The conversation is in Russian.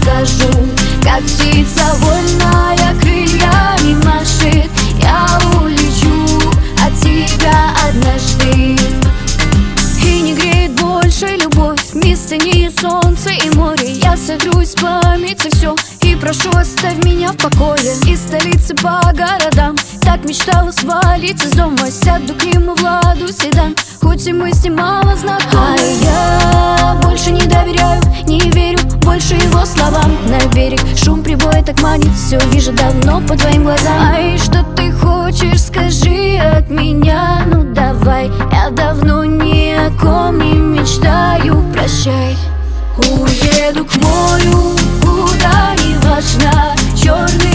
скажу, как птица вольная крыльями машет. Я улечу от тебя однажды. И не греет больше любовь, вместо нее солнце и море. Я согрусь в памяти все и прошу, оставь меня в покое. Из столицы по городам так мечтала свалить из дома. Сяду к нему в ладу седан, хоть и мы с ним мало знакомы. А я больше не доверяю, не верю больше его словам. На берег шум прибоя так манит, все вижу давно по твоим глазам. Ай, что ты хочешь, скажи от меня, ну давай. Я давно ни о ком не мечтаю, прощай. Уеду к морю, куда не важно, черный